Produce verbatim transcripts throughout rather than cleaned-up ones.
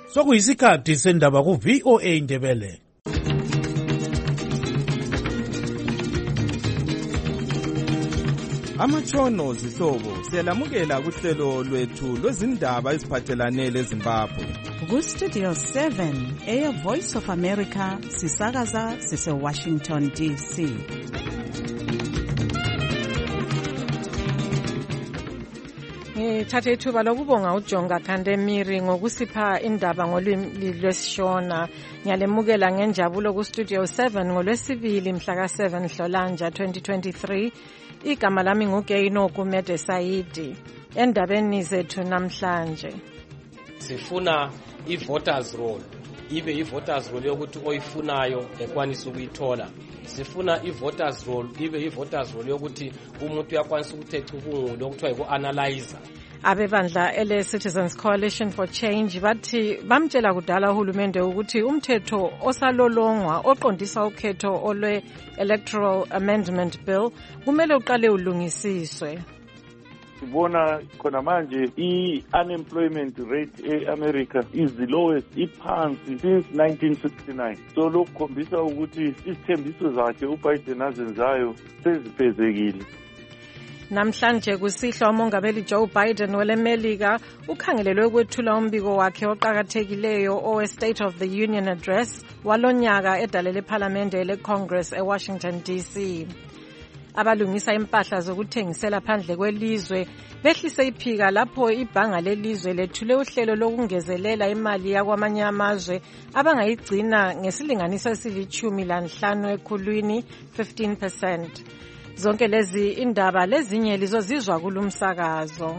Sokuyisikhathi sendaba ku V O A Ndebele. Amatshono zihlobo siyalamukela kuhlelo lwethu lwezindaba eziphathelane leZimbabwe. Ku Studio seven, Air Voice of America, sisakaza sise Washington D C. Ngithathe ithuba lokubonga uJonga Khandemiri ngokusipha indaba ngolwimi lwesishona. Ngiyalemukela ngenjabulo ku Studio seven ngolwesibili mhla ka seven Nhlolanja twenty twenty-three. Igama lami nguGeyino Kumede Saidi. Endabeni zethu namhlanje sifuna i-voters roll ibe i-voters roll yokuthi oyifunayo ekwanisa ukuyithola. Sifuna i-voters roll ibe i-voters roll yokuthi umuntu uyakwanisa ukuthetha ubungulo okuthiwa yiku-analyzer. Abebandla ele Citizens Coalition for Change bathi bamtshela kudala uhulumende ukuthi umthetho osalolongwa oqondisa ukhetho olwe Electoral Amendment Bill kumele uqale ulungisiswe. Sibona khona manje i-unemployment rate e-America is the lowest iphansi since nineteen sixty-nine. So lokhu khombisa ukuthi isithembiso zakhe uBiden azenzayo sezifezekile. Namhlanje kusihlwa umongameli Joe Biden welemelika ukhangelelwe ukwethula umbiko wakhe oqhakathekileyo owe State of the Union Address walonyaka edalele eParliament leCongress eWashington D C. Abalungisa impahla zokuthengisela phandle kwelizwe behlise iphika lapho ibhanga lelizwe lethule uhlelo lokungezelela imali yakwamanye amazwe abangayigcina ngesilinganiso esilichumi lanhlanu ekhulwini fifteen percent. Zonke lezi indaba lezinye lizozizwa kulumsakazo.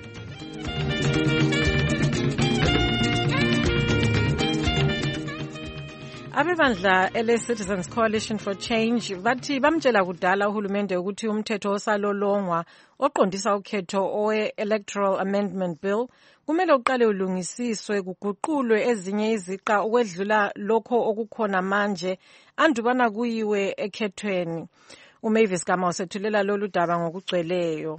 Abebandla ele Citizens Coalition for Change bathi bamtshela kudala uhulumende ukuthi umthetho osalolongwa oqondisa ukhetho owe Electoral Amendment Bill kumele uqale ulungisiswe kuguqulwe ezinye iziqa ukwedlula lokho okukhona manje andubana kuyiwe ekhethweni. uMavis Gama usethulela lolu daba ngokugcweleyo.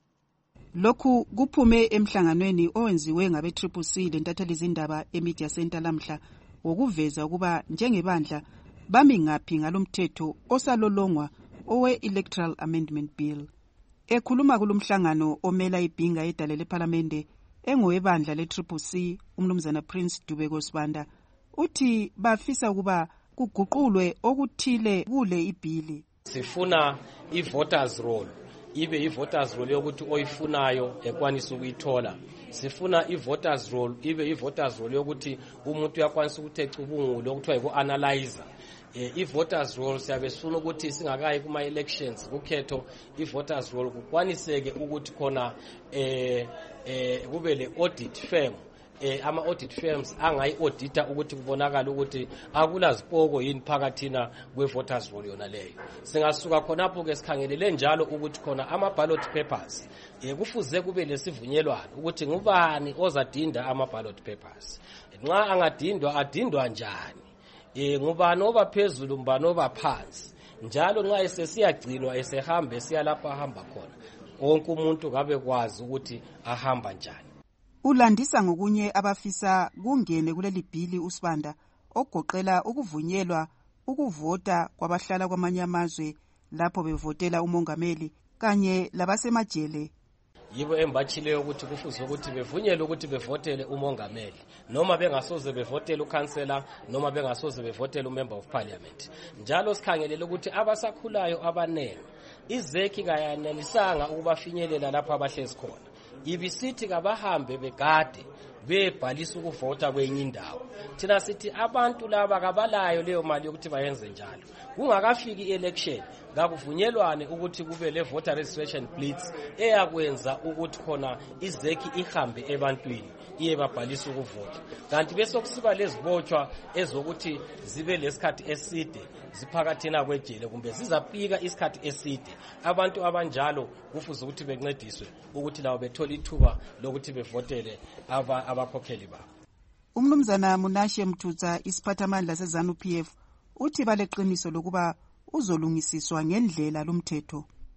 Lokhu kuphume emhlanganweni owenziwe ngabe Triple C lentatheli izindaba eMedia Center lamhla wokuveza ukuba njengebandla bami ngaphi ngalomthetho osalolongwa owe Electoral Amendment Bill. Ekhuluma kulomhlangano omela ibhinga edalele eParliament engowebandla le Triple C umnumzana Prince Dubeko Sibanda uthi bafisa ukuba kuguqulwe okuthile kule ibhili. Sifuna i-voters roll ibe i-voters roll yokuthi oyifunayo ekwanisa ukuyithola. Sifuna i-voters roll ibe i-voters roll yokuthi umuntu uyakwanisa ukuthetha ubungulo okuthiwa yiku-analyzer. Eh, i-voters roll siyabe sifuna ukuthi singakayi kuma-elections kukhetho i-voters roll kukwaniseke ukuthi khona eh, eh, kube le-audit firm eh ama audit firms angayi audita ukuthi kubonakala ukuthi akulazipoko yini phakathina kwe voters roll yona leyo. Singasuka khonapho ke sikhangelele njalo ukuthi khona ama ballot papers eh kufuze kube lesivunyelwano ukuthi ngubani ozadinda ama ballot papers. Nxa angadindwa adindwa njani? Eh ngubani obaphezulu mbani obaphansi. Njalo nxa esesiyagcinwa esehambe siyalapha ahamba khona. Wonke umuntu kabe kwazi ukuthi ahamba njani. Ulandisa ngokunye abafisa kungene kuleli bhili uSibanda ogoqela ukuvunyelwa ukuvota kwabahlala kwamanye amazwe lapho bevotela umongameli kanye labasemajele. Yibo embachileyo ukuthi kufuze ukuthi bevunyelwe ukuthi bevotele umongameli noma bengasoze bevotele ukansela noma bengasoze bevotele umember of parliament. Njalo sikhangelele ukuthi abasakhulayo abanene izeki kayanelisanga ukubafinyelela lapha abahlezi khona. Ibisithi kabahambe begade bebhalisa ukuvota kwenye indawo. Thina sithi abantu laba kabalayo leyo mali yokuthi bayenze njalo. Kungakafiki i-election ngakuvunyelwane ukuthi kube le voter registration blitz eyakwenza ukuthi khona izeki ihambe ebantwini iye babhalisa ukuvota. Kanti bese kusiba lezibotshwa ezokuthi zibe lesikhathi eside ziphakathina kwejele kumbe zizapika isikhathi eside. Abantu abanjalo kufuze ukuthi bencediswe ukuthi lawo bethola ithuba lokuthi bevotele aba abakhokheli babo. Umnumzana Munashe Mthutsa isiphathamandla seZANU P F uthi baleqiniso lokuba uzolungisiswa ngendlela lomthetho.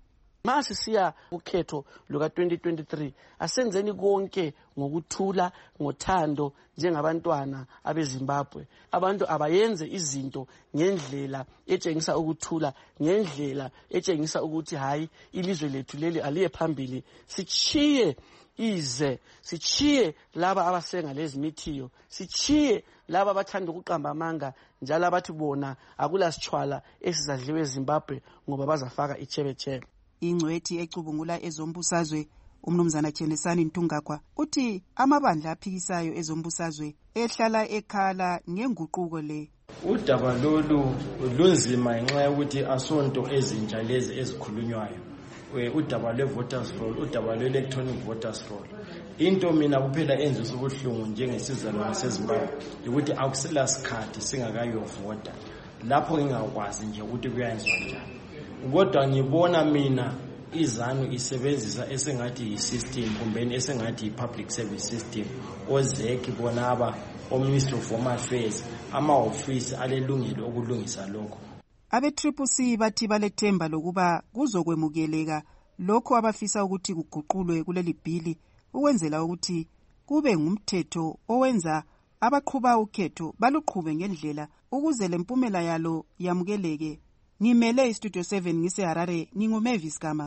Mase siya ukhetho luka twenty twenty-three asenzeni konke ngokuthula ngothando njengabantwana abeZimbabwe. Abantu abayenze izinto ngendlela etshengisa ukuthula, ngendlela etshengisa ukuthi hayi ilizwe lethu leli aliye phambili. Sichiye ize, sichiye laba abasenga lezimithiyo, sichiye laba abathanda ukuqamba amanga njalo abathi bona akula sitshwala esizadliwe eZimbabwe ngoba bazafaka ichebechebe. Ingcwethi ecubungula ezombusazwe umnumzana Chenesani Ntungagwa uthi amabandla aphikisayo ezombusazwe ehlala ekhala ngenguquko le. Udaba lolu lunzima ngenxa yokuthi asonto ezintsha lezi ezikhulunywayo. Udaba lwe-voters roll, udaba lwe-electronic voters roll. Into mina kuphela enze ubuhlungu njengesizalwane seZimbabwe ukuthi akusela sikhathi singakayovota. Lapho ngingakwazi nje ukuthi kuyenziwa njani. Kodwa ngibona mina izanu isebenzisa esengathi yi-system kumbe esengathi yi-public service system ozeki bonaba o-Ministry of Home Affairs ama-ofisi alelungelo okulungisa lokho. Abe-Triple C bathi balethemba lokuba kuzokwemukeleka lokho abafisa ukuthi kuguqulwe kuleli bhili ukwenzela ukuthi kube ngumthetho owenza abaqhuba ukhetho baluqhube ngendlela ukuze lempumela yalo yamukeleke. Ngimele iStudio seven ngiseHarare, nginguMavis Gama.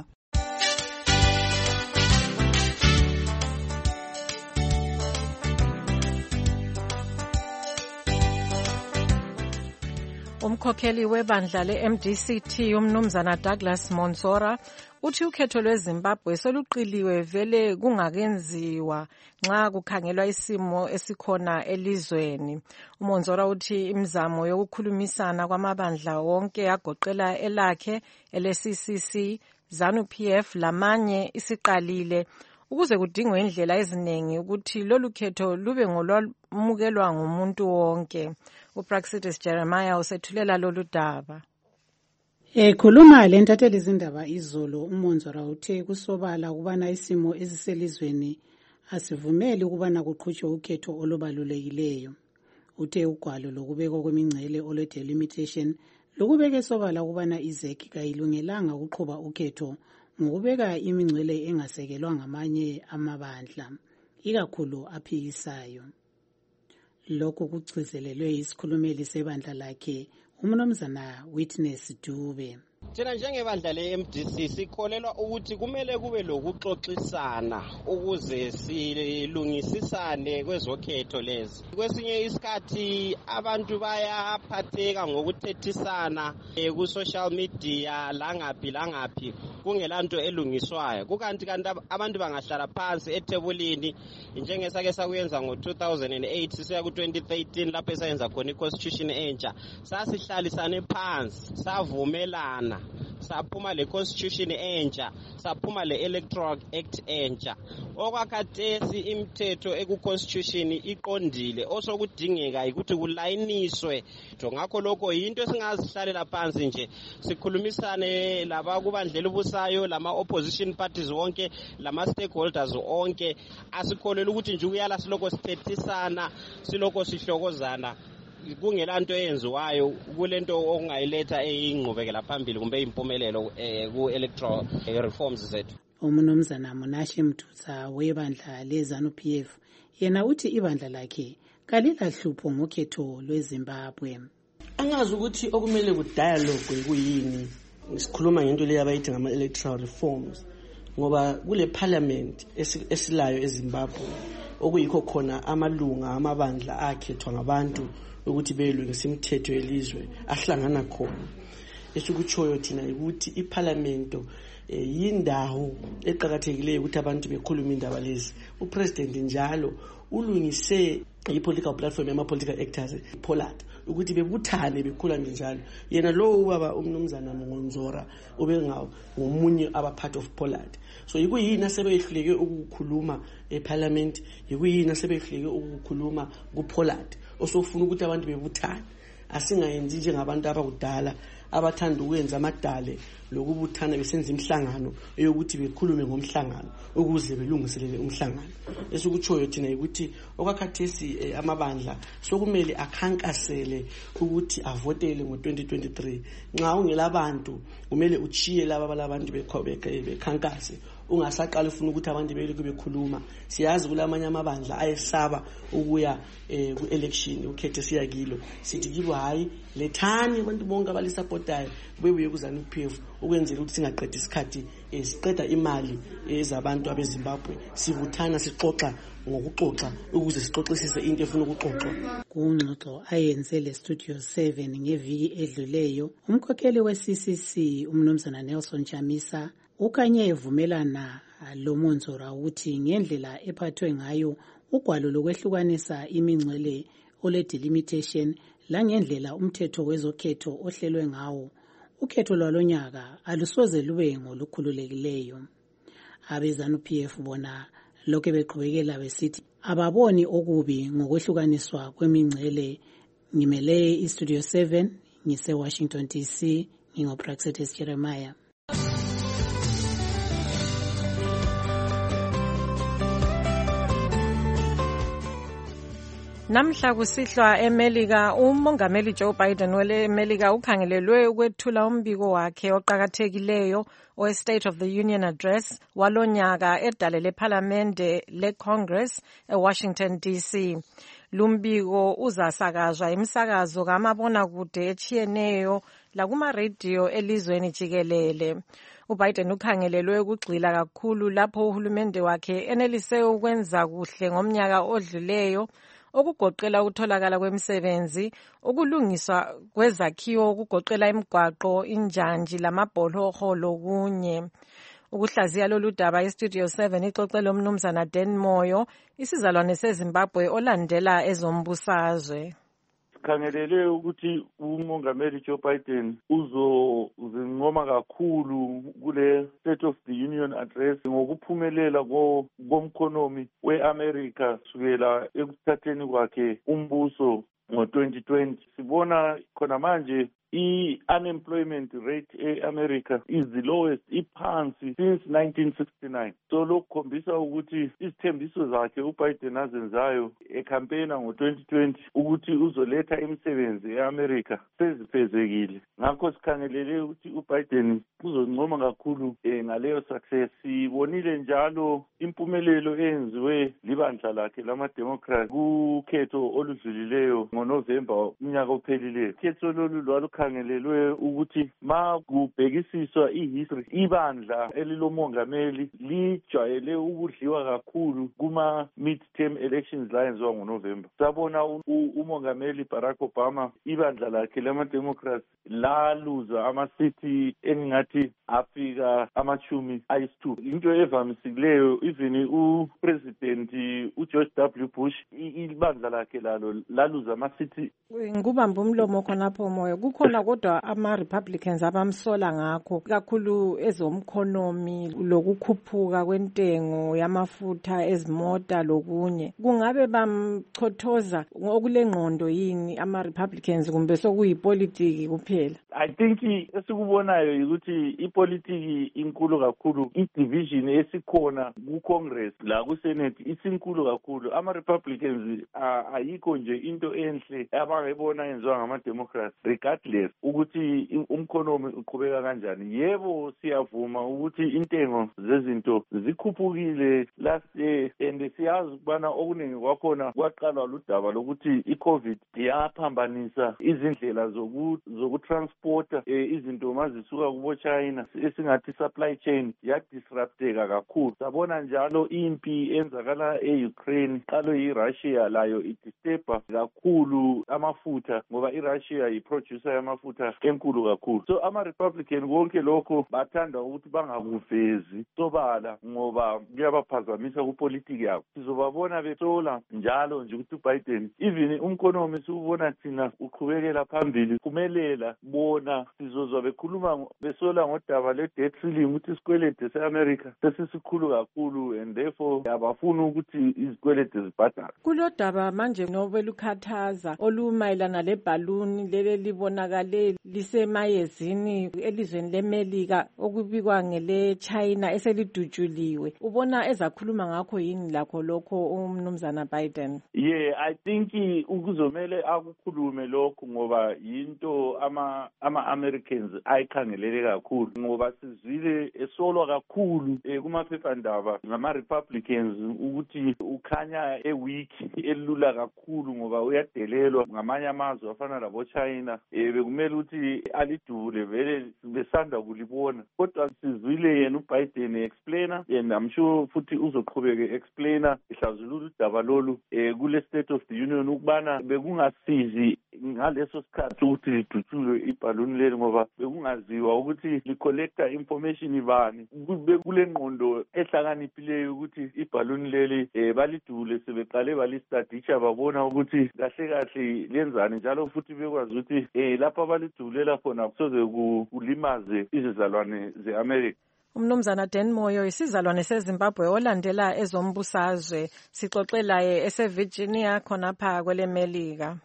Umkhokheli webandla le-M D C T umnumzana Douglas Monsora uthi ukhetho lweZimbabwe soluqiliwe vele kungakenziwa nxa kukhangelwa isimo esikhona elizweni. uMonsora uthi imizamo yokukhulumisana kwamabandla wonke agoqela elakhe ele-C C C, ZANU-P F lamanye isiqalile ukuze kudingwe indlela eziningi ukuthi lolu khetho lube ngolwamukelwa ngumuntu wonke. uPraxitis Jeremiah usethulela lolu daba. Ekhuluma lentatheli izindaba izolo uMonsora uthe kusobala ukubana isimo eziselizweni asivumeli ukubana kuqhutshwe ukhetho olubalulekileyo. Uthe ugwalo lokubekwa kwemingcele olwe-delimitation lokubeka sobala ukubana izeki kayilungelanga ukuqhuba ukhetho ngokubeka imingcele engasekelwa ngamanye amabandla ikakhulu aphikisayo. Lokhu kugcizelelwe isikhulumeli sebandla lakhe umnumzana Witness Dube. Thina njengebandla le-M D C sikholelwa ukuthi kumele kube lokuxoxisana ukuze silungisisane kwezokhetho lezi. Kwesinye isikhathi abantu bayaphatheka ngokuthethisana ku-social media langaphi langaphi kungelanto elungiswayo. Kukanti kanti abantu bangahlala phansi ethebulini njengesake sakuyenza ngo two thousand eight sisiya ku twenty thirteen lapho esayenza khona i-constitution entsha. Sasihlalisane phansi savumelana saphuma le constitution entsha saphuma le electoral act entsha. Okwakhathesi imithetho eku-constitution iqondile osokudingeka ukuthi kulayiniswe. Ngakho lokho yinto esingazihlalela phansi nje sikhulumisane laba kubandlela ubusayo lama opposition parties wonke lama stakeholders onke asikholelwa ukuthi nje uyala siloko sithethisana siloko sihlokozana kungelanto eyenziwayo kulento okungayiletha eyingqubekela phambili kumbe impumelelo ku-electoral reforms zethu. Umnumzana Munashe Mthutsa webandla le-ZANU-P F yena uthi ibandla lakhe kalilahlupho ngokhetho lweZimbabwe. Angazi ukuthi okumele kudialogue kuyini sikhuluma ngento leyo abayithi ngama-electoral reforms ngoba kule parliament esilayo eZimbabwe okuyikho khona amalunga amabandla akhethwa ngabantu ukuthi belungisa imithetho yelizwe ahlangana khona. Esikutshoyo thina ukuthi iparlamento yindawo eqhakathekileyo ukuthi abantu bekhuluma indaba lezi. Upresident njalo ulungise i-political platform yama-political actors Pollard ukuthi bebuthane bekhuluma njalo. Yena lo ubaba umnumzana Monsora ubengawo ngomunye aba part of Pollard. So yikuyini sebehluleke ukukhuluma eParliament, yikuyini sebehluleke ukukhuluma kuPollard osofuna ukuthi abantu bebuthane. asingayenzi njengabantu abakudala abathanda ukwenza amadale lokubuthana besenza imhlangano eyokuthi bekhulume ngomhlangano ukuze belungiselele umhlangano. Esikutshoyo thina ukuthi okwakhathesi eh, amabandla sokumele akhankasele ukuthi avotele ngo twenty twenty-three. Nxa ungelabantu kumele uchiye laba balabantu bekhankase, ungasaqala ufuna ukuthi abantu belokhu bekhuluma. Siyazi kulamanye amabandla ayesaba ukuya eh, ku-election ukhethe siya kilo, sithi kibo hayi lethani abantu bonke abalisupportayo bebuye kuzana u-P F ukwenzela ukuthi singaqedi isikhathi eh, siqeda imali ezabantu abeZimbabwe, sibuthana sixoxa ngokuxoxa ukuze sixoxisise into efuna ukuxoxwa. Kungxoxo ayenze le Studio seven ngeviki edluleyo, umkhokheli we-C C C umnumzana Nelson Chamisa ukanye evumelana lo Monzora ukuthi ngendlela ephathwe ngayo ugwalo lokwehlukanisa imingcele ole delimitation la ngendlela umthetho wezokhetho ohlelwe ngawo ukhetho lwalonyaka alusoze lube ngolukhululekileyo. Abezanu P F bona lokho beqhubekela besithi ababoni okubi ngokwehlukaniswa kwemingcele. Ngimele iStudio seven ngise Washington D C, ngingoPraxetes Jeremiah. Namhla kusihlwa eMelika, umongameli Joe Biden wele eMelika ukhangelelwe ukwethula umbiko wakhe oqhakathekileyo we State of the Union Address walonyaka edale leParliamente leCongress eWashington D C. Lumbiko uzasakazwa imisakazo kamabona kude echiyeneyo lakuma radio elizweni jikelele. uBiden ukhangelelwe ukugxila kakhulu lapho uhulumende wakhe enelise ukwenza kuhle ngomnyaka odluleyo, okugoqela ukutholakala kwemisebenzi, ukulungiswa kwezakhiwo, ukugoqela imigwaqo, injanji lamabholoho lokunye. Ukuhlaziya lolu daba iStudio seven ixoxele umnumzana Dan Moyo, isizalwane seZimbabwe olandela ezombusazwe. Khangelele ukuthi umongameli Joe Biden uzozincoma kakhulu kule State of the Union Address ngokuphumelela komkhonomi we-America sukela ekuthatheni kwakhe umbuso ngo twenty twenty. Sibona khona manje i-unemployment rate e-America is the lowest, iphansi since nineteen sixty-nine. So lokhu khombisa ukuthi izithembiso zakhe uBiden azenzayo ekhampena ngo twenty twenty ukuthi uzoletha imisebenzi e-America sezifezekile. Ngakho sikhangelele ukuthi uBiden uzoncoma kakhulu eh, ngaleyo success. Sibonile njalo impumelelo eyenziwe libandla lakhe lama-Democrat kukhetho oludlulileyo ngoNovember umnyaka ophelileyo. Khetho lolu lwalu khangelelwe ukuthi ma kubhekisiswa ihistory ibandla elilomongameli lijwayele ukudliwa kakhulu kuma midterm elections la yenziwa ngoNovember. Sabona umongameli Barack Obama ibandla lakhe lama-Democrats laluza amasithi engingathi afika amachumi ayisithupha. Into evamisileyo even upresident uGeorge W Bush ibandla lakhe lalo laluza amasithi. Ngubamba umlomo khonapho Moyo, kukhona kodwa ama-Republicans abamsola ngakho kakhulu ezomkhonomi lokukhuphuka kwentengo yamafutha ezimota lokunye. Kungabe bamchothoza ngokule ngqondo yini ama-Republicans kumbe sokuyipolitiki kuphela? I think esikubonayo ukuthi ipolitiki inkulu kakhulu, i-division esikhona ku-Congress la ku-Senate isinkulu kakhulu. Ama-Republicans ayikho nje into enhle abangayibona yenziwa ngama-Democrats regardless ukuthi umkhonomi uqhubeka kanjani. Yebo siyavuma ukuthi intengo zezinto zikhuphukile last year and siyazi ukubana okuningi kwakhona kwaqalwa ludaba lokuthi i-COVID yaphambanisa izindlela zokutransporta izinto mazisuka kubo China, esingathi supply chain yadisrupteka kakhulu. Sabona njalo impi enzakala e-Ukraine qalo yi-Russia layo idisturba kakhulu amafutha ngoba i-Russia yi-producer yamafutha enkulu kakhulu. So ama-Republican konke lokho bathanda ukuthi bangakuvezi sobala ngoba kuyabaphazamisa kupolitiki yabo. Sizobabona besola njalo nje ukuthi uBiden even umkonomi siubona thina uqhubekela phambili kumelela bona sizozwa bekhuluma besola ngodaba le-debt ceiling ukuthi isikwelede se-America sesisikhulu kakhulu and therefore abafuna ukuthi izikwelede zibhadalwe. Kulodaba manje nobelukhathaza olumayelana lebhaluni lele libonakale lisemayezini elizweni leMelika okubikwa ngele China eselidutshuliwe. Ubona ezakhuluma ngakho yini lakho lokho umnumzana Biden? Yeah, I think ukuzomela akukhulume lokho ngoba yinto ama ama-Americans ayikhangelele kakhulu ngoba sizwile esolwa kakhulu kumaphephandaba ngama-Republicans ukuthi ukhanya e-weak elula kakhulu ngoba uyadelelwa ngamanye amazwe afana labo China bekumele ukuthi alidule vele besanda kulibona kodwa sizwile yena uBiden explainer and I'm sure futhi uzoqhubeka explainer ihlazulula udaba lolu kule State of the Union ukubana bekungasizi ngaleso sikhathi ukuthi lidutshulwe ibhaluni leli ngoba bekungaziwa ukuthi licollecta information ibani kule ngqondo ehlakaniphileyo ukuthi ibhaluni leli balidule sebeqale balistadisha babona ukuthi kahle kahle lenzani njalo futhi bekwazi ukuthi lapha balidulela khona kusoze kulimaze izizalwane ze-America. Umnumzana Dan Moyo isizalwane seZimbabwe olandela ezombusazwe sixoxelaye eseVirginia khonapha kweleMelika.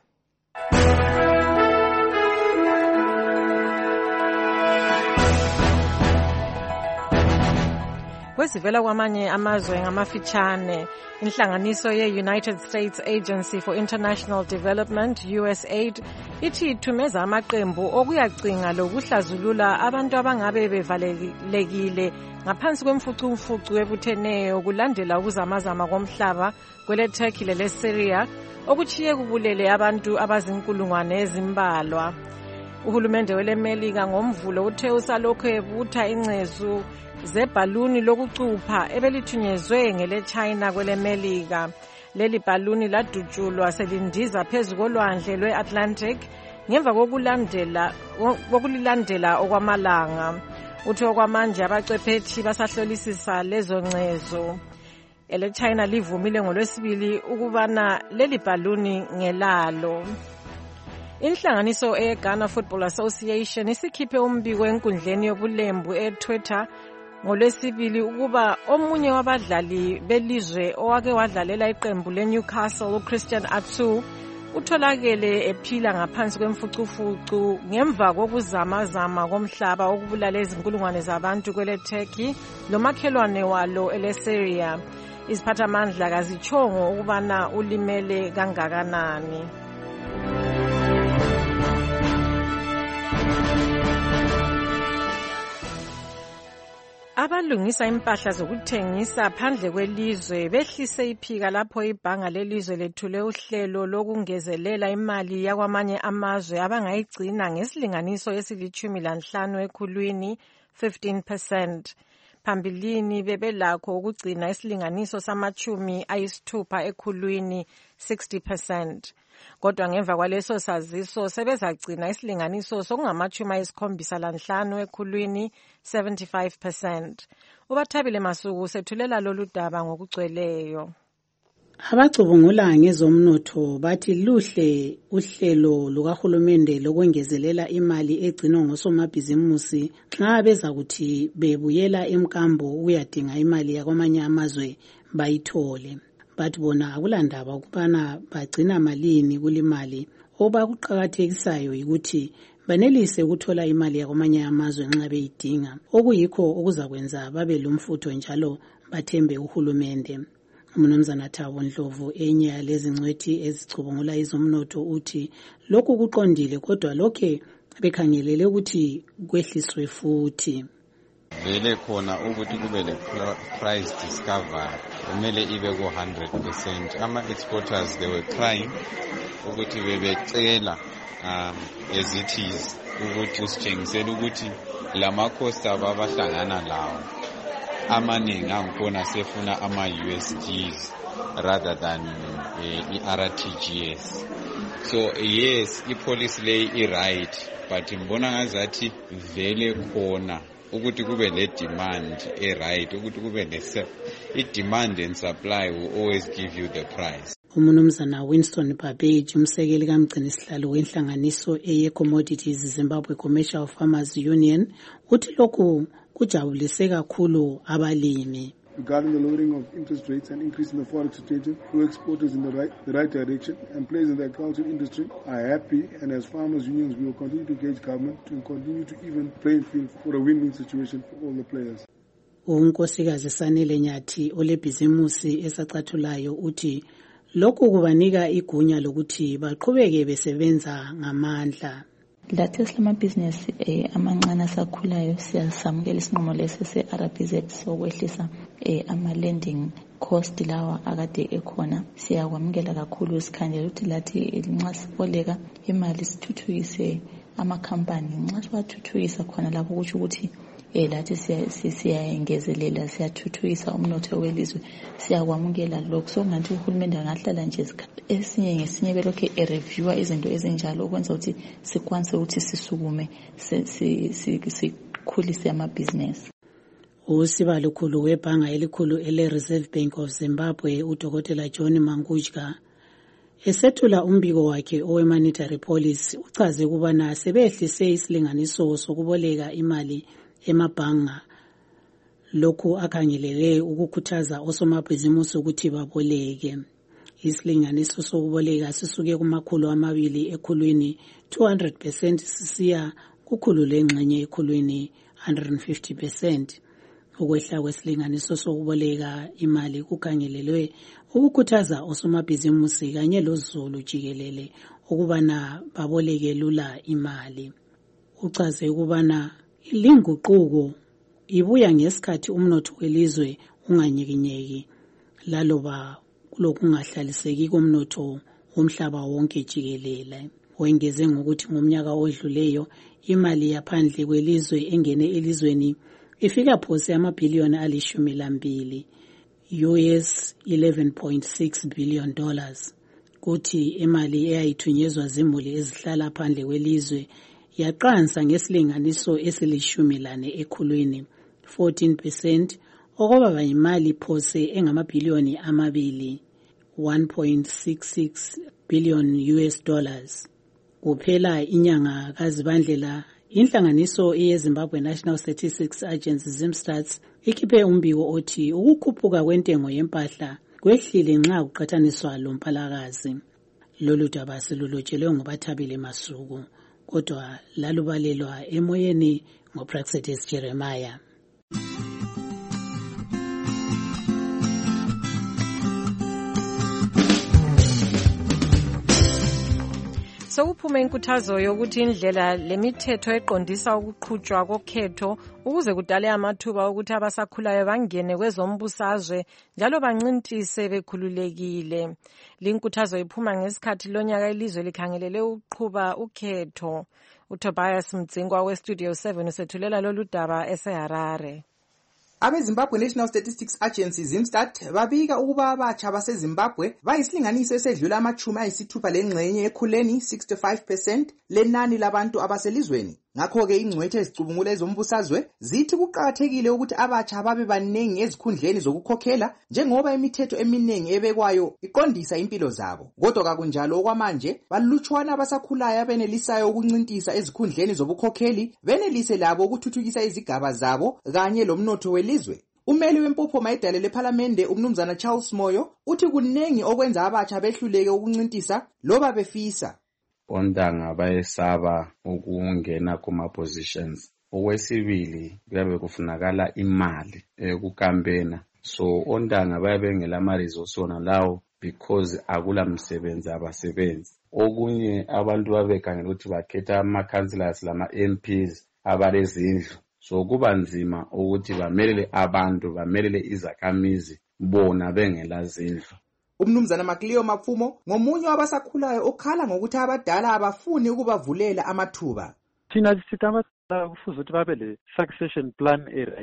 Kwezivela kwamanye amazwe ngamafitshane inhlanganiso ye-United States Agency for International Development U S A I D ithi ithumeza amaqembu okuyacinga lokuhlazulula abantu abangabe bevalelekile ngaphansi kwemfucumfucu ebutheneyo kulandela ukuzamazama komhlaba kwele Turkey lele Syria okuchiye kubulele abantu abazinkulungwane ezimbalwa. Uhulumende weleMelika ngomvulo uthe usalokho ebutha incezu zebhaluni lokucupha ebelithunyezwe ngele China kweleMelika. Leli bhaluni ladutshulwa selindiza phezu kolwandle lwe-Atlantic ngemva kokulandela kokulilandela okwamalanga. Uthi okwamanje abacwephethi basahlolisisa lezo ncezo. Ele China livumile ngolwesibili ukubana leli bhaluni ngelalo. Inhlanganiso eGhana Football Association isikhiphe umbiko enkundleni yobulembu eTwitter ngolwesibili ukuba omunye wabadlali belizwe owake wadlalela iqembu leNewcastle uChristian Atsu utholakele ephila ngaphansi kwemfucufucu ngemva kokuzamazama komhlaba okubulala izinkulungwane zabantu kwele Turkey lomakhelwane walo eleSyria. Iziphathamandla kazitshongo ukubana ulimele kangakanani. Abalungisa impahla zokuthengisa phandle kwelizwe behlise iphika lapho ibhanga lelizwe lethule uhlelo lokungezelela imali yakwamanye amazwe abangayigcina ngesilinganiso esilichumi lanhlanu ekhulwini fifteen percent. Phambilini bebelakho ukugcina isilinganiso samachumi ayisithupha ekhulwini sixty percent. Kodwa ngemva kwaleso saziso sebezagcina isilinganiso sokungamachumi ayisikhombisa lanhlanu ekhulwini seventy-five percent. Ubathabile Masuku sethulela lolu daba ngokugcweleyo. Abacubungula ngezomnotho bathi luhle uhlelo lukahulumende lokwengezelela imali egcinwa ngosomabhizimusi nxa beza kuthi bebuyela emkambo ukuyadinga imali yakwamanye amazwe bayithole. Bathi bona akulandaba ukubana bagcina malini kulimali obakuqakathekisayo ukuthi banelise ukuthola imali yakwamanye amazwe nxa beyidinga okuyikho okuzakwenza babe lomfutho njalo bathembe uhulumende. Umnumzana Thabo Ndlovu enye yalezingcwethi ezicubungula izomnotho uthi lokhu kuqondile kodwa lokhe bekhangelele ukuthi kwehliswe futhi. Vele khona ukuthi kube le price discovery kumele ibe ku one hundred percent. Ama-exporters they were crying ukuthi bebecela um, as it is ukuthi usitshengisele ukuthi lama-cost ababahlangana lawo amaningi angkhona sefuna ama-U S Ds rather than uh, i-R T G S. So yes, i-policy leyi i-right, but mbona ngazathi vele khona ukuthi kube le demand e-right, ukuthi kube ne i-demand and supply will always give you the price. Umnumzana Winston Babbage, umsekeli kamgcini sihlalo wenhlanganiso eye-Commodities Zimbabwe Commercial Farmers Union, uthi lokhu kujabulise kakhulu abalimi. Regarding the lowering of interest rates and increasing the forex exchange, who exporters in the right, the right direction and players in the agricultural industry are happy, and as farmers unions we will continue to engage government to continue to even playing field for a win-win situation for all the players. Unkosikazi Sanele Nyathi olebhizimusi esacathulayo uthi lokhu kubanika igunya lokuthi baqhubeke besebenza ngamandla. Lathi silamabusiness eh amancane asakhulayo siyasamukela isinqumo lesi se-R B Z sokwehlisa eh ama lending cost lawa akade ekhona. Siyakwamukela kakhulu sikhandela ukuthi lathi nxa siboleka imali sithuthukise ama company, nxa siwathuthukisa khona lapho ukuthi ukuthi eh lathi siyayengezelela siyathuthukisa umnotho welizwe. Siyakwamukela lokho, so ngathi uhulumende angahlala nje esinye ngesinye belokho e-reviewa izinto ezinjalo ukwenza ukuthi sikwanise ukuthi sisukume sikhulise amabhizinesi. Usibalukhulu webhanga elikhulu ele-Reserve Bank of Zimbabwe uDokotela John Mangujka esethula umbiko wakhe owe-monetary policy uchaze ukubana sebehlise isilinganiso sokuboleka imali emabhanga, lokhu akhangelele ukukhuthaza osomabhizimusi ukuthi baboleke. Isilinganiso sokuboleka sisuke kumakhulu amabili ekhulwini two hundred percent sisiya kukhulu lengxenye ekhulwini one hundred fifty percent. Ukwehla kwesilinganiso sokuboleka imali kukhangelelwe ukukhuthaza osomabhizimusi kanye lozulu jikelele ukubana baboleke lula imali. Uchaze ukubana ilinguquko ibuya ngesikhathi umnotho welizwe unganyikinyeki laloba kulokhu ungahlaliseki komnotho womhlaba wonke jikelele. Wengeze ngokuthi ngomnyaka odluleyo imali yaphandle kwelizwe engene elizweni ifika phose amabhiliyoni alishumi lambili, U S eleven point six billion dollars. Kuthi imali eyayithunyezwa zimuli ezihlala phandle kwelizwe yaqansa ngesilinganiso esilishumi lane ekhulwini fourteen percent, okwaba imali phose engamabhiliyoni amabili one point six six billion U S dollars. Kuphela inyanga kaZibandlela inhlanganiso yeZimbabwe National Statistics Agency Zimstats ikhiphe umbiko othi ukukhuphuka kwentengo yempahla kwehlile nxa kuqhathaniswa lomphalakazi. Lolu daba silolotshelwe nguBathabile Masuku, kodwa lalubalelwa emoyeni ngoPraxedes Jeremiah. Sokuphume inkuthazo yokuthi indlela lemithetho eqondisa ukuqhutshwa kokhetho ukuze kudale amathuba ukuthi abasakhulayo bangene kwezombusazwe njalo bancintise bekhululekile. Linkuthazo iphuma ngesikhathi lonyaka ilizwe likhangelele ukuqhuba ukhetho. uTobias Mdzingwa weStudio seven usethulela lolu daba eseHarare. Abe-Zimbabwe National Statistics Agency Zimstat babika ukuba abatsha baseZimbabwe bayisilinganiso esedlula amachumi ayisithupha lengxenye ekhuleni sixty-five percent lenani labantu abaselizweni. Ngakho-ke ingcwethe ezicubungula ezombusazwe zithi kuqakathekile ukuthi abatsha babe baningi ezikhundleni zokukhokhela njengoba imithetho eminingi ebekwayo iqondisa impilo zabo. Kodwa kakunjalo okwamanje balutshwana abasakhulayo abenelisayo ukuncintisa ezikhundleni zobukhokheli benelise labo ukuthuthukisa izigaba zabo kanye lomnotho welizwe. Umeli wempopho mayidale lePhalamende umnumzana Charles Moyo uthi kunengi okwenza abatsha behluleke ukuncintisa loba befisa. Ontanga bayesaba ukungena kuma positions. Okwesibili kuyabe kufunakala imali ekukampena, so ontanga bayabengela ama resources ona lawo because akula msebenzi abasebenzi. Okunye abantu babekhangela ukuthi bakhetha ama councillors lama M Ps abalezindlu, so kuba nzima ukuthi bamelele abantu, bamelele izakhamizi bona bengela zindlu. Umnumzana Makleo Mapfumo ngomunye wabasakhulayo okhala ngokuthi abadala abafuni ukubavulela amathuba. Thina sithi abadala kufuze ukuthi babe le succession plan e-right.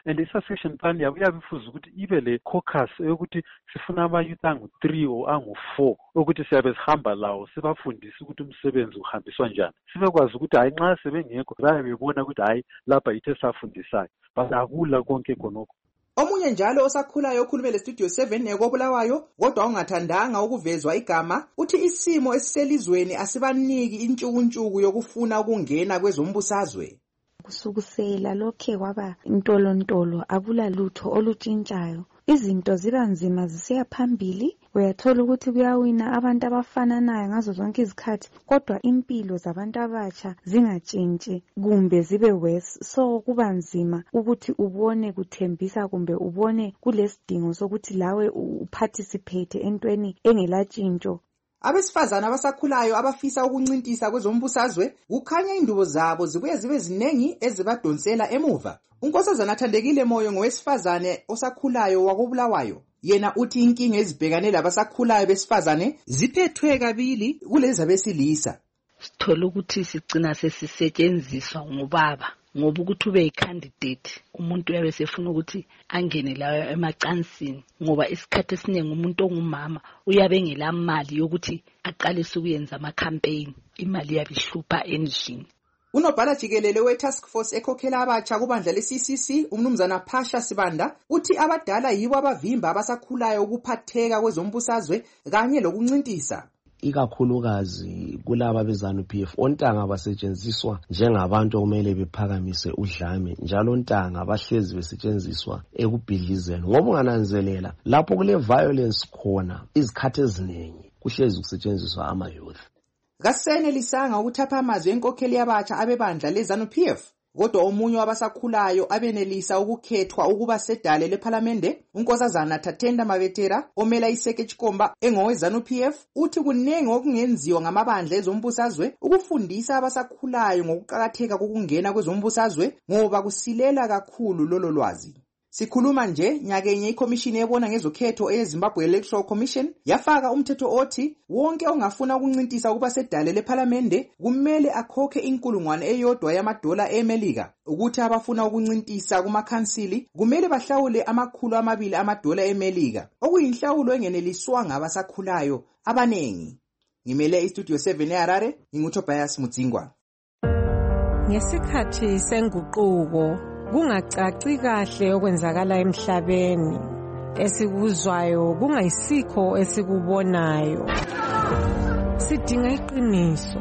and i-succession plan yabo iyabe ifuze ukuthi ibe le caucus yokuthi sifuna ama-youth angu-three or angu-four ukuthi siyabe sihamba lawo sibafundise ukuthi umsebenzi uhambiswa njani, sibekwazi ukuthi hayi nxa sebengekho baye bebona ukuthi hayi lapha yithe safundisayo, bazakula konke khonokho. Omunye njalo osakhulayo okhulume leStudio seven ekobulawayo kodwa ungathandanga ukuvezwa igama uthi isimo esiselizweni asibaniki intshukuntshuku yokufuna ukungena kwezombusazwe. Kusukusela lokhe kwaba intolontolo akula lutho olutshintshayo, izinto ziba nzima zisiya phambili, uyathola ukuthi kuyawina abantu abafananayo ngazo zonke izikhathi kodwa impilo zabantu abatsha zingatshintshi kumbe zibe worse, so kuba nzima ukuthi ubone kuthembisa kumbe ubone kulesidingo sokuthi lawe uparticipate entweni engelatshintsho. Abesifazana abasakhulayo abafisa ukuncintisa kwezombusazwe kukhanya indubo zabo zibuye zibe zinengi ezibadonsela emuva. Unkosazana Thandekile Moyo ngowesifazane osakhulayo wakobulawayo. Yena uthi inkinga ezibhekane labasakhulayo besifazane ziphethwe kabili kulezi abesilisa. Sithola ukuthi sigcina sesisetshenziswa ngobaba ngoba ukuthi ube yicandidate umuntu uyabe sefuna ukuthi angene layo emacansini ngoba isikhathi esiningi umuntu ongumama uyabe engelamali yokuthi aqalise ukuyenza ama campaign, imali yabihlupha endlini. Unobhala jikelele we-task force ekhokhela abatsha kubandla le-C C C umnumzana Phasha Sibanda uthi abadala yibo abavimba abasakhulayo ukuphatheka kwezombusazwe kanye lokuncintisa. Ikakhulukazi kulaba bezanu P F ontanga basetshenziswa njengabantu okumele bephakamise udlame, njalo ontanga bahlezi besetshenziswa ekubhidlizeni ngoba ungananzelela lapho kule violence khona izikhathi eziningi kuhlezi kusetshenziswa ama youth. Kasene lisanga ukuthapha amazwi enkokheli yabatsha abebandla lezanu P F kodwa omunye wabasakhulayo abenelisa ukukhethwa ukuba sedale lePhalamende. Unkosazana Thatenda Mabetera omela iseke Chikomba engowezanu P F uthi kunengi okungenziwa ngamabandla ezombusazwe ukufundisa abasakhulayo ngokuqhakatheka kokungena kwezombusazwe ngoba kusilela kakhulu lolo lwazi. Sikhuluma nje nyakenye ikomishini ebona ngezokhetho eZimbabwe Electoral Commission yafaka umthetho othi wonke ongafuna ukuncintisa ukuba sedale lePhalamende kumele akhokhe inkulungwane eyodwa yamadola eMelika, ukuthi abafuna ukuncintisa kumakhansili kumele bahlawule amakhulu amabili amadola eMelika, okuyinhlawulo engeneliswa ngabasakhulayo abanengi. Ngimele iStudio seven eHarare, nginguTobias Mudzingwa. Ngesikhathi senguquko kungacaci kahle okwenzakala emhlabeni, esikuzwayo kungayisikho esikubonayo. Sidinga iqiniso.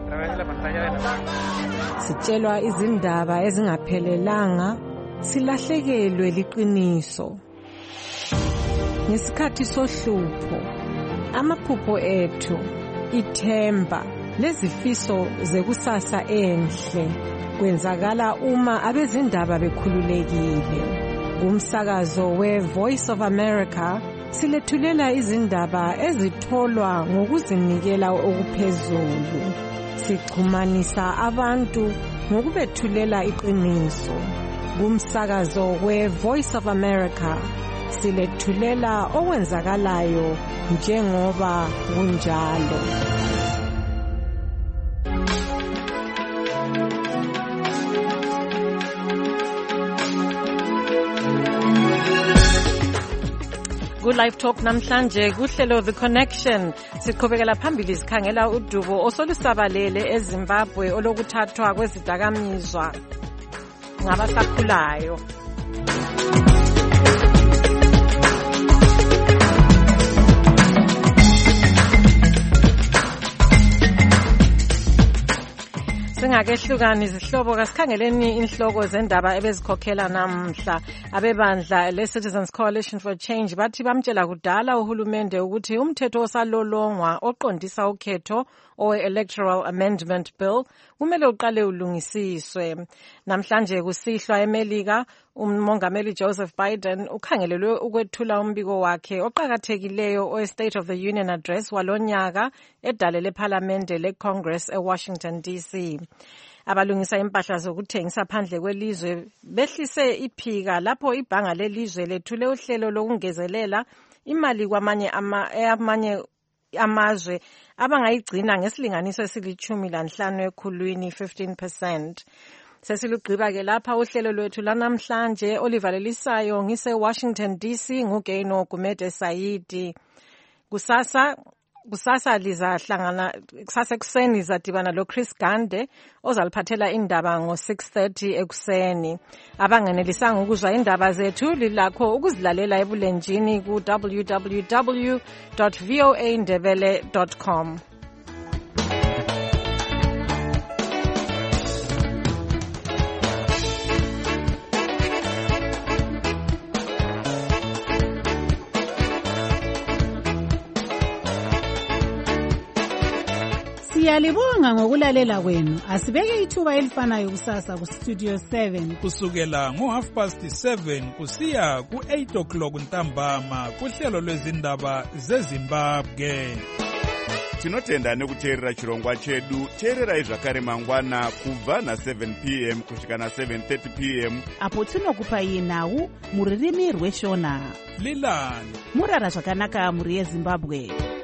Sitshelwa izindaba ezingaphelelanga, silahlekelwe liqiniso. Ngesikhathi sohlupho, amaphupho ethu, ithemba, lezifiso zekusasa enhle kwenzakala uma abezindaba bekhululekile. Umsakazo we-Voice of America silethulela izindaba ezitholwa ngokuzinikela okuphezulu. Sixhumanisa abantu ngokubethulela iqiniso. Umsakazo we-Voice of America silethulela okwenzakalayo njengoba kunjalo. Good Life Talk namhlanje kuhlelo The Connection siqhubekela phambili sikhangela udubo osolusabalele eZimbabwe olokuthathwa kwezidakamizwa ngabasakhulayo. Singakehlukani izihlobo kasikhangeleni inhloko zendaba ebezikhokhela namhla. Abebandla le-Citizens Coalition for Change bathi bamtshela kudala uhulumende ukuthi umthetho osalolongwa oqondisa ukhetho owe-Electoral Amendment Bill kumele uqale ulungisiswe. Namhlanje kusihlwa eMelika, umongameli Joseph Biden ukhangelelwe ukwethula umbiko wakhe oqhakathekileyo owe-State of the Union Address walonyaka edale lePhalamende leCongress eWashington D C. Abalungisa impahla zokuthengisa phandle kwelizwe behlise iphika lapho ibhanga lelizwe lethule uhlelo lokungezelela imali kwamanye ama amanye amazwe abangayigcina ngesilinganiso esilichumi lanhlanu ekhulwini fifteen percent. Sesilugqiba-ke lapha uhlelo lwethu lanamhlanje olivalelisayo ngise-Washington D C nguGeno Gumede Sayidi. Kusasa kusasa lizahlangana kusasa ekuseni zadibana lo Chris Gande ozaliphathela indaba ngo six thirty ekuseni. Abangenelisanga ukuzwa indaba zethu lilakho ukuzilalela ebulenjini ku w w w dot voa ndebele dot com. Siyalibonga ngokulalela kwenu. Asibeke ithuba elifanayo kusasa ku Studio seven kusukela ngo half past seven kusiya ku eight o'clock ntambama kuhlelo lwezindaba zeZimbabwe. Tinotenda nekuteerera chirongwa chedu. Teererai zvakare mangwana kubva na seven p m kusvika na seven thirty p m apo tinokupai nhau muririmi rweshona. Lilani murara zvakanaka muri yeZimbabwe.